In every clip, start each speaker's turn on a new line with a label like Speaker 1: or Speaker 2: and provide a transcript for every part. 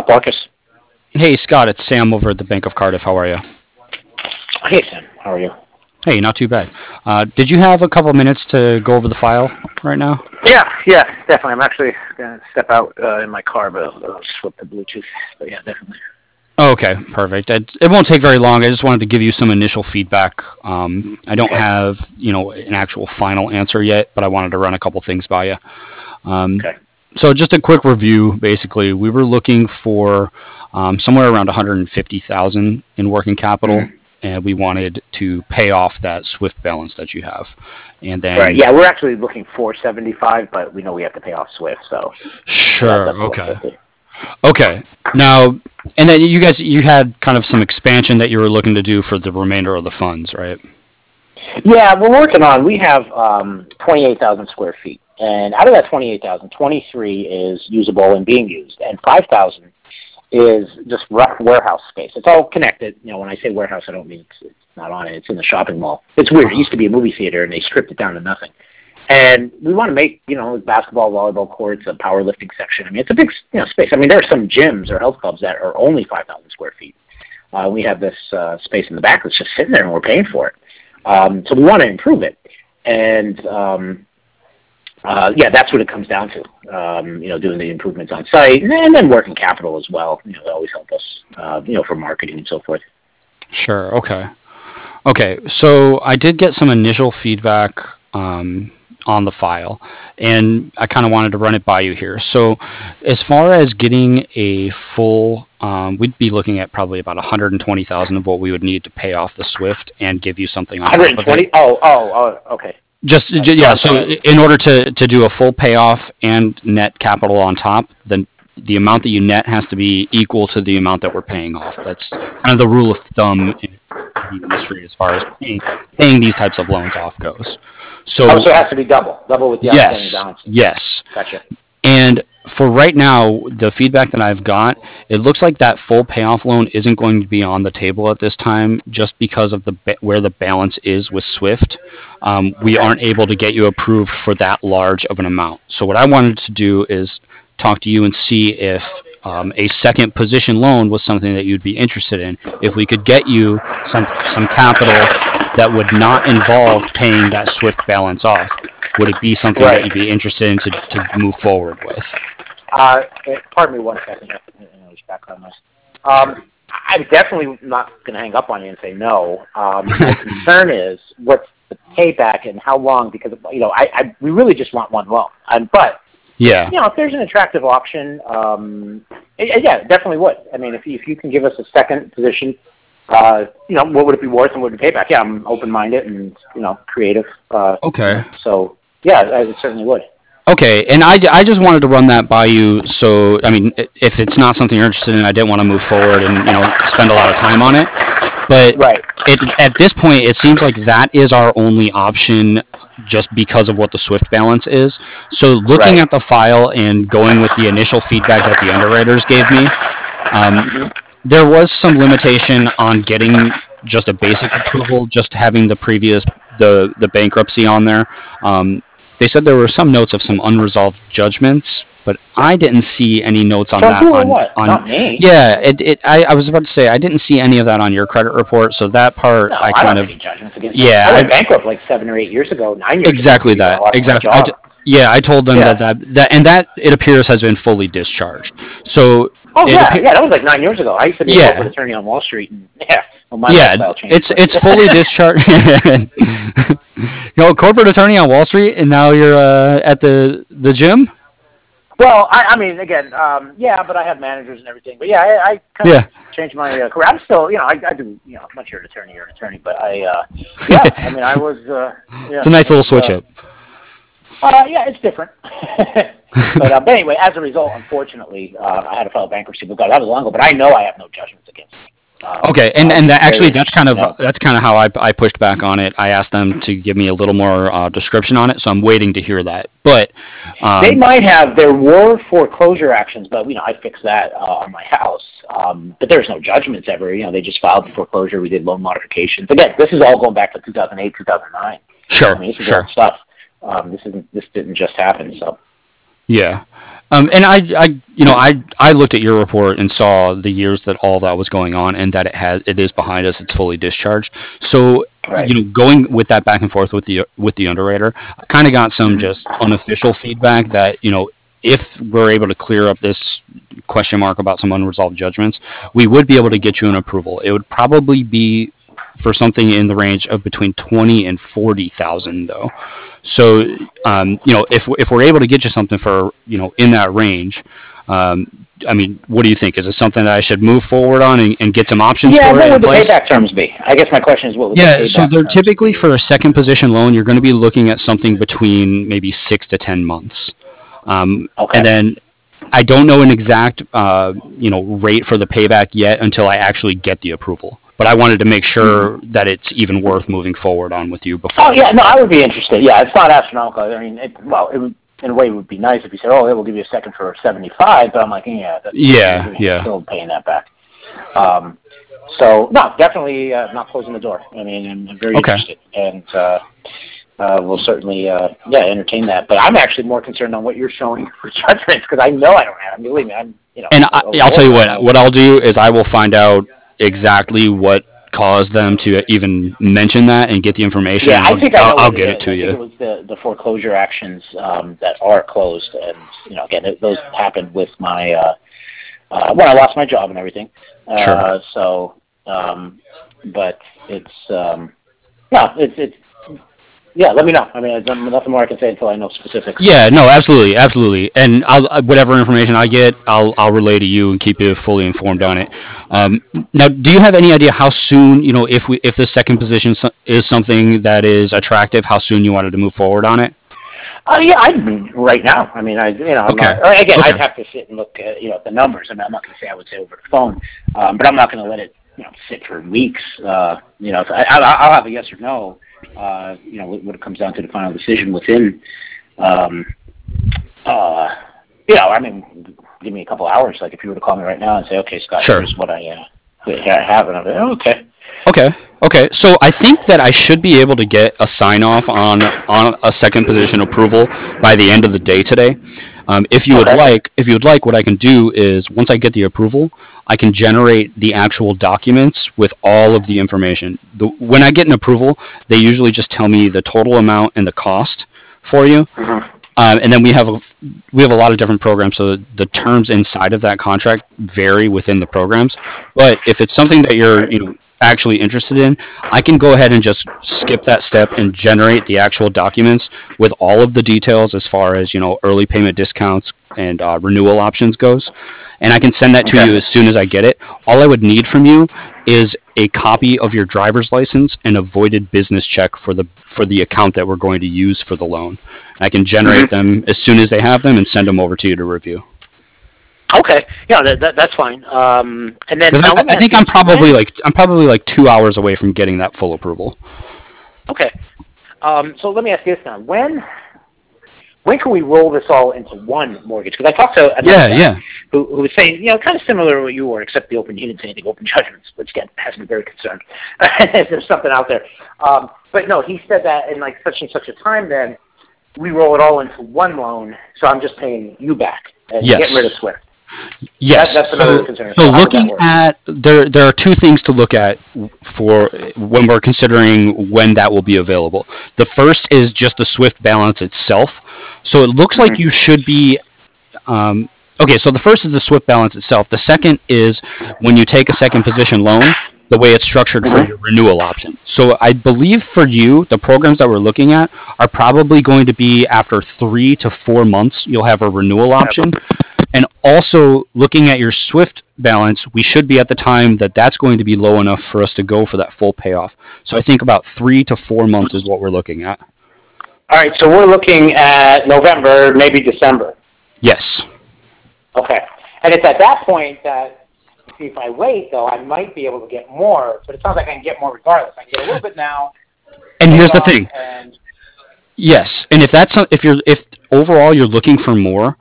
Speaker 1: Scott Barkus.
Speaker 2: Hey, Scott, it's Sam over at the Bank of Cardiff. How are you?
Speaker 1: Hey, Sam. How are you?
Speaker 2: Hey, not too bad. Did you have a couple minutes to go over the file right now?
Speaker 1: Yeah, definitely. I'm actually going to step out in my car, but I'll swap the Bluetooth. But yeah, definitely.
Speaker 2: Okay, perfect. It won't take very long. I just wanted to give you some initial feedback. I don't have, an actual final answer yet, but I wanted to run a couple things by you.
Speaker 1: Okay.
Speaker 2: So just a quick review. Basically, we were looking for somewhere around 150,000 in working capital, and we wanted to pay off that Swift balance that you have. And then
Speaker 1: Right. Yeah, we're actually looking for 75, but we know we have to pay off Swift, so
Speaker 2: sure. Okay. Now, and then you had kind of some expansion that you were looking to do for the remainder of the funds, right?
Speaker 1: Yeah, we have 28,000 square feet. And out of that 28,000, 23 is usable and being used, and 5,000 is just rough warehouse space. It's all connected. When I say warehouse, I don't mean it's not on it. It's in the shopping mall. It's weird. It used to be a movie theater, and they stripped it down to nothing. And we want to make, basketball, volleyball courts, a powerlifting section. I mean, it's a big, space. I mean, there are some gyms or health clubs that are only 5,000 square feet. We have this space in the back that's just sitting there, and we're paying for it. So we want to improve it. And that's what it comes down to. Doing the improvements on site, and then working capital as well. They always help us, for marketing and so forth.
Speaker 2: Sure. Okay. So I did get some initial feedback on the file, and I kind of wanted to run it by you here. So, as far as getting a full, we'd be looking at probably about 120,000 of what we would need to pay off the Swift and give you something on top of it.
Speaker 1: 120? Oh, okay.
Speaker 2: Yeah. So in order to do a full payoff and net capital on top, then the amount that you net has to be equal to the amount that we're paying off. That's kind of the rule of thumb in the industry as far as paying these types of loans off goes. So
Speaker 1: it has to be double with the outstanding balance.
Speaker 2: Yes.
Speaker 1: Gotcha.
Speaker 2: And for right now, the feedback that I've got, it looks like that full payoff loan isn't going to be on the table at this time, just because of where the balance is with Swift. We aren't able to get you approved for that large of an amount. So what I wanted to do is talk to you and see if a second position loan was something that you'd be interested in. If we could get you some capital that would not involve paying that Swift balance off, would it be something that you'd be interested in to move forward with?
Speaker 1: Pardon me 1 second. Background noise. I'm definitely not going to hang up on you and say no. My concern is what's the payback and how long, because we really just want one loan. But if there's an attractive option, definitely would. I mean, if you can give us a second position, what would it be worth and what would the payback? Yeah, I'm open-minded and creative.
Speaker 2: Okay.
Speaker 1: So I certainly would.
Speaker 2: Okay, and I just wanted to run that by you. So I mean, if it's not something you're interested in, I didn't want to move forward and spend a lot of time on it. But at this point, it seems like that is our only option, just because of what the Swift balance is. So looking at the file and going with the initial feedback that the underwriters gave me, there was some limitation on getting just a basic approval, just having the bankruptcy on there. They said there were some notes of some unresolved judgments, but I didn't see any notes on that.
Speaker 1: Not me.
Speaker 2: Yeah, I was about to say I didn't see any of that on your credit report, so that part I kind of.
Speaker 1: I went bankrupt like 7 or 8 years ago, 9 years
Speaker 2: exactly
Speaker 1: ago.
Speaker 2: Exactly. I told them that it appears has been fully discharged. So.
Speaker 1: That was like 9 years ago. I used to be a corporate attorney on Wall Street, and
Speaker 2: it's fully discharged. Corporate attorney on Wall Street, and now you're at the gym.
Speaker 1: Well, I mean, again, but I have managers and everything. But I kind of changed my career. I'm still, I do, I'm not your attorney, but I mean, I was.
Speaker 2: It's a nice little switch up.
Speaker 1: It's different. But anyway, as a result, unfortunately, I had to file bankruptcy. But that was long ago. But I know I have no judgments against me.
Speaker 2: Okay, and that's kind of how I pushed back on it. I asked them to give me a little more description on it, so I'm waiting to hear that. But
Speaker 1: they might have. There were foreclosure actions, but I fixed that on my house. But there's no judgments ever. They just filed the foreclosure. We did loan modifications. Again, this is all going back to 2008, 2009.
Speaker 2: Sure,
Speaker 1: I mean, this is old stuff. This didn't just happen. So.
Speaker 2: Yeah. And I looked at your report and saw the years that all that was going on, and that it is behind us. It's fully discharged. So,
Speaker 1: Right.
Speaker 2: going with that back and forth with the underwriter, I kind of got some just unofficial feedback that if we're able to clear up this question mark about some unresolved judgments, we would be able to get you an approval. It would probably be for something in the range of between 20 and 40,000, though. So, if we're able to get you something for in that range, I mean, what do you think? Is it something that I should move forward on and get some options
Speaker 1: Yeah,
Speaker 2: for it
Speaker 1: what
Speaker 2: in
Speaker 1: would the
Speaker 2: place?
Speaker 1: payback terms be? I guess my question is, what would the
Speaker 2: Yeah, so
Speaker 1: payback
Speaker 2: they're
Speaker 1: terms
Speaker 2: typically
Speaker 1: be?
Speaker 2: for a second position loan, you're going to be looking at something between maybe 6 to 10 months, and
Speaker 1: Okay.
Speaker 2: then I don't know an exact rate for the payback yet until I actually get the approval. But I wanted to make sure that it's even worth moving forward on with you before
Speaker 1: Oh
Speaker 2: I
Speaker 1: yeah,
Speaker 2: move
Speaker 1: no, I
Speaker 2: forward.
Speaker 1: would be interested. Yeah, it's not astronomical. I mean, it would, in a way, it would be nice if you said, "Oh, it will give you a second for 75," but I'm like, yeah, that's
Speaker 2: Yeah,
Speaker 1: you're
Speaker 2: yeah.
Speaker 1: still paying that back. Um, so no, definitely not closing the door. I mean, I'm very
Speaker 2: Okay.
Speaker 1: interested, and we'll certainly entertain that. But I'm actually more concerned on what you're showing for judgments because I know I don't have. I mean, believe me, I'm
Speaker 2: And
Speaker 1: a
Speaker 2: I'll tell you
Speaker 1: lawyer. I
Speaker 2: what.
Speaker 1: know.
Speaker 2: What I'll do is I will find out exactly what caused them to even mention that and get the information,
Speaker 1: Yeah,
Speaker 2: and
Speaker 1: I think I know
Speaker 2: I'll
Speaker 1: what it
Speaker 2: get it
Speaker 1: is.
Speaker 2: to
Speaker 1: I think
Speaker 2: you.
Speaker 1: it was the foreclosure actions that are closed, and again, those happened with my when I lost my job and everything.
Speaker 2: Sure.
Speaker 1: But it's no, it's yeah. Let me know. I mean, there's nothing more I can say until I know specifics.
Speaker 2: Yeah, no, absolutely, absolutely. And whatever information I get, I'll relay to you and keep you fully informed on it. Um, Now, do you have any idea how soon, if the second position is something that is attractive, how soon you wanted to move forward on it?
Speaker 1: Yeah, right now. I mean, I'm
Speaker 2: Okay.
Speaker 1: not. Again,
Speaker 2: Okay.
Speaker 1: I'd have to sit and look at at the numbers. I mean, I'm not going to say I would say over the phone, but I'm not going to let it sit for weeks. So I'll have a yes or no. When it comes down to the final decision within. Um, I mean, give me a couple hours. Like if you were to call me right now and say, "Okay, Scott,
Speaker 2: Sure.
Speaker 1: here's what I have," and I'm like, "Oh, okay."
Speaker 2: Okay. Okay. So I think that I should be able to get a sign off on a second position approval by the end of the day today.
Speaker 1: Okay.
Speaker 2: If you would like, what I can do is once I get the approval, I can generate the actual documents with all of the information. When I get an approval, they usually just tell me the total amount and the cost for you.
Speaker 1: Mm-hmm.
Speaker 2: And then we have a lot of different programs, so the terms inside of that contract vary within the programs. But if it's something that you're
Speaker 1: Right.
Speaker 2: actually interested in, I can go ahead and just skip that step and generate the actual documents with all of the details as far as early payment discounts and renewal options goes, and I can send that to
Speaker 1: Okay.
Speaker 2: you as soon as I get it. All I would need from you is a copy of your driver's license and a voided business check for the account that we're going to use for the loan. I can generate
Speaker 1: Mm-hmm.
Speaker 2: them as soon as they have them and send them over to you to review.
Speaker 1: Okay. Yeah, that's fine. And then
Speaker 2: Because
Speaker 1: now let me
Speaker 2: I
Speaker 1: ask
Speaker 2: think
Speaker 1: you this: when?
Speaker 2: I'm probably like 2 hours away from getting that full approval.
Speaker 1: Okay. So let me ask you this now: when can we roll this all into one mortgage? Because I talked to another
Speaker 2: Yeah,
Speaker 1: guy
Speaker 2: yeah.
Speaker 1: who was saying, kind of similar to what you were, except he didn't say anything open judgments, which again has me very concerned. If there's something out there. But no, he said that in like such and such a time, then we roll it all into one loan, so I'm just paying you back and getting rid of
Speaker 2: Yes.
Speaker 1: Swift.
Speaker 2: Yes.
Speaker 1: That's another concern.
Speaker 2: So
Speaker 1: So how would that
Speaker 2: looking
Speaker 1: work?
Speaker 2: at there are two things to look at for when we're considering when that will be available. The first is just the Swift balance itself. So it looks like
Speaker 1: Mm-hmm.
Speaker 2: you should be okay. So the first is the Swift balance itself. The second is when you take a second position loan, the way it's structured for
Speaker 1: Mm-hmm.
Speaker 2: your renewal option. So I believe for you, the programs that we're looking at are probably going to be after 3 to 4 months, you'll have a renewal option. And also, looking at your Swift balance, we should be at the time that that's going to be low enough for us to go for that full payoff. So I think about 3 to 4 months is what we're looking at.
Speaker 1: All right, so we're looking at November, maybe December.
Speaker 2: Yes.
Speaker 1: Okay. And it's at that point that, see, if I wait, though, I might be able to get more, but it sounds like I can get more regardless. I can get a little bit now,
Speaker 2: And
Speaker 1: hold
Speaker 2: here's the
Speaker 1: off,
Speaker 2: thing.
Speaker 1: and
Speaker 2: Yes. And if overall you're looking for more,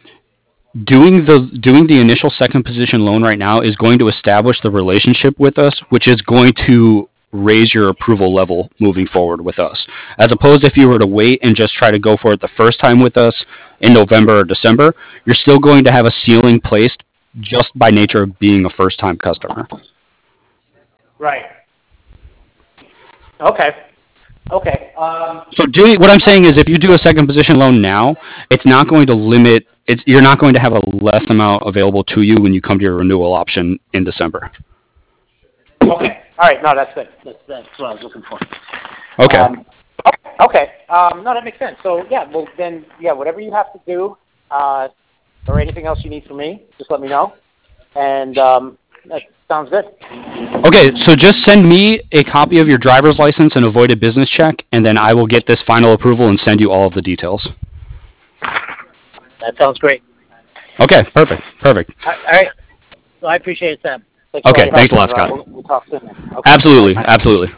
Speaker 2: doing the initial second position loan right now is going to establish the relationship with us, which is going to raise your approval level moving forward with us. As opposed if you were to wait and just try to go for it the first time with us in November or December, you're still going to have a ceiling placed just by nature of being a first time customer.
Speaker 1: Right. Okay. Okay.
Speaker 2: So what I'm saying is, if you do a second position loan now, it's not going to limit. You're not going to have a less amount available to you when you come to your renewal option in December.
Speaker 1: Okay. All right. No, that's good. That's what I was looking for.
Speaker 2: Okay.
Speaker 1: Okay. No, that makes sense. So yeah, well then, yeah, whatever you have to do, or anything else you need from me, just let me know. And that sounds good.
Speaker 2: Okay, so just send me a copy of your driver's license and a voided business check, and then I will get this final approval and send you all of the details.
Speaker 1: That sounds great.
Speaker 2: Okay, perfect.
Speaker 1: All right. So I appreciate it, Sam.
Speaker 2: Okay, thanks a lot, Scott.
Speaker 1: We'll talk soon. Okay.
Speaker 2: Absolutely.